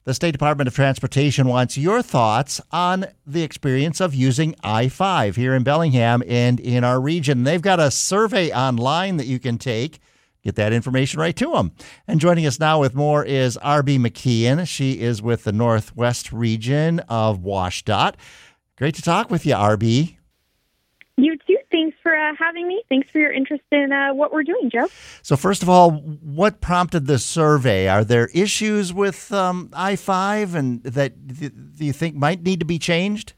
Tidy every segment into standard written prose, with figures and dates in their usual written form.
The State Department of Transportation wants your thoughts on the experience of using I-5 here in Bellingham and in our region. They've got a survey online that you can take. Get that information right to them. And joining us now with more is R.B. McKeon. She is with the Northwest region of WashDOT. Great to talk with you, R.B. You too. Thanks for having me. Thanks for your interest in what we're doing, Joe. So first of all, what prompted the survey? Are there issues with I-5 and that do you think might need to be changed?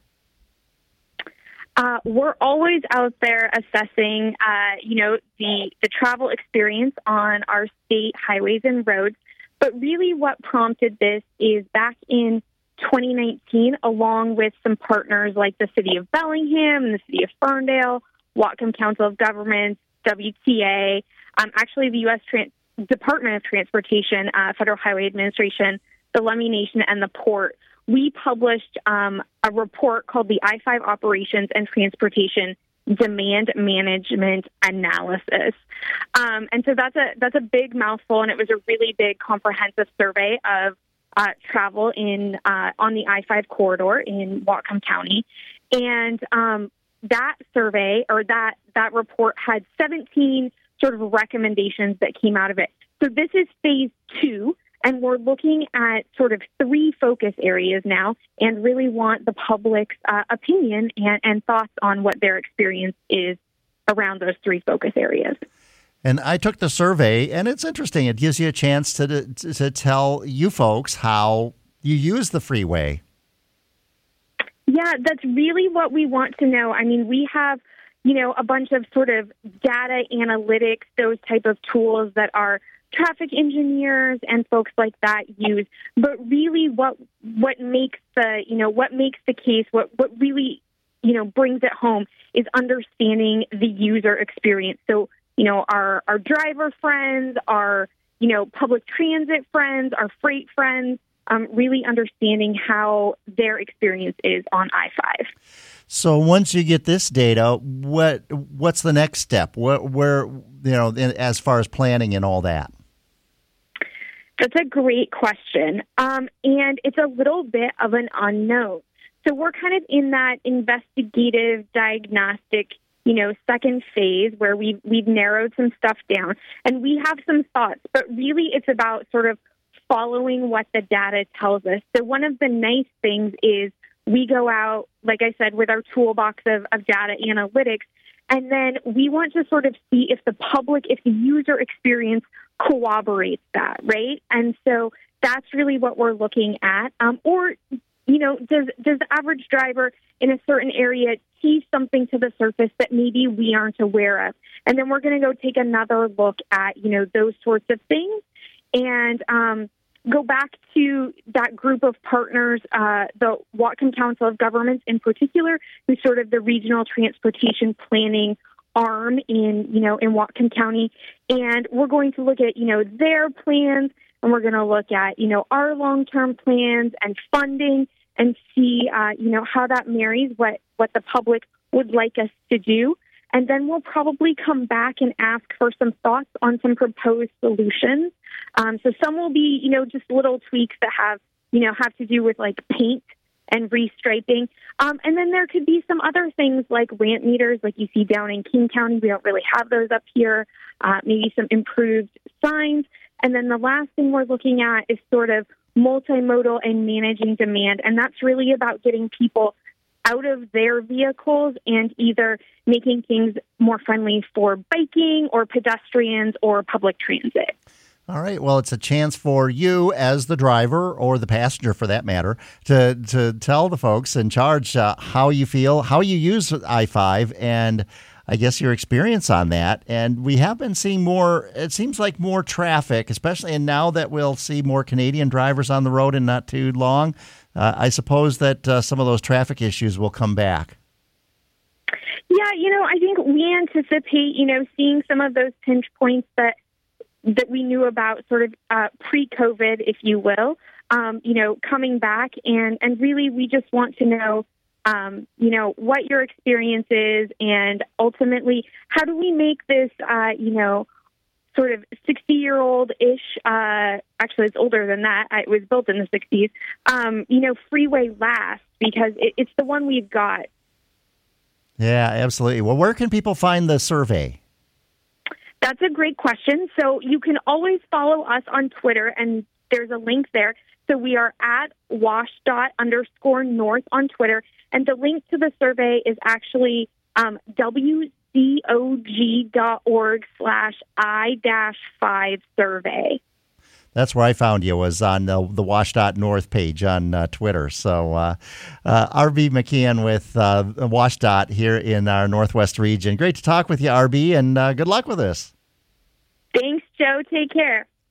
We're always out there assessing, the travel experience on our state highways and roads. But really what prompted this is back in 2019, along with some partners like the City of Bellingham and the City of Ferndale, Whatcom Council of Governments, WTA, actually the U.S. Department of Transportation, Federal Highway Administration, the Lummi Nation, and the Port, we published a report called the I-5 Operations and Transportation Demand Management Analysis. And so that's a big mouthful, and it was a really big comprehensive survey of travel on the I-5 corridor in Whatcom County. And that survey or that report had 17 sort of recommendations that came out of it. So this is phase 2, and we're looking at sort of 3 focus areas now and really want the public's opinion and thoughts on what their experience is around those 3 focus areas. And I took the survey, and it's interesting. It gives you a chance to tell you folks how you use the freeway. Yeah, that's really what we want to know. I mean, we have, a bunch of sort of data analytics, those type of tools that our traffic engineers and folks like that use. But really what makes the case, what really, brings it home is understanding the user experience. So, our driver friends, our, public transit friends, our freight friends, really understanding how their experience is on I-5. So once you get this data, what's the next step? Where as far as planning and all that? That's a great question. And it's a little bit of an unknown. So we're kind of in that investigative diagnostic second phase where we've narrowed some stuff down and we have some thoughts, but really it's about sort of following what the data tells us. So one of the nice things is we go out, like I said, with our toolbox of data analytics, and then we want to sort of see if the user experience corroborates that, right? And so that's really what we're looking at. Does the average driver in a certain area see something to the surface that maybe we aren't aware of? And then we're going to go take another look at, those sorts of things and go back to that group of partners, the Whatcom Council of Governments in particular, who's sort of the regional transportation planning arm in Whatcom County. And we're going to look at, their plans, and we're going to look at, our long-term plans and funding and see, how that marries what the public would like us to do. And then we'll probably come back and ask for some thoughts on some proposed solutions. So some will be, just little tweaks that have to do with like paint and restriping. And then there could be some other things like ramp meters, like you see down in King County. We don't really have those up here. Maybe some improved signs. And then the last thing we're looking at is sort of multimodal and managing demand. And that's really about getting people out of their vehicles and either making things more friendly for biking or pedestrians or public transit. All right. Well, it's a chance for you as the driver or the passenger, for that matter, to tell the folks in charge how you feel, how you use I-5, and I guess your experience on that. And we have been seeing more, it seems like more traffic, especially, and now that we'll see more Canadian drivers on the road in not too long, I suppose that some of those traffic issues will come back. Yeah, I think we anticipate, seeing some of those pinch points that we knew about sort of pre-COVID, if you will, coming back. And really we just want to know, what your experience is and ultimately how do we make this, sort of 60-year-old-ish, actually it's older than that, it was built in the 60s, freeway last because it's the one we've got. Yeah, absolutely. Well, where can people find the survey? That's a great question. So you can always follow us on Twitter, and there's a link there. So we are at wash._north on Twitter, and the link to the survey is actually wcog.org/I-5 survey. That's where I found you, was on the Wash.North page on Twitter. So RB McKeon with WashDOT here in our Northwest region. Great to talk with you, RB, and good luck with this. Thanks, Joe. Take care.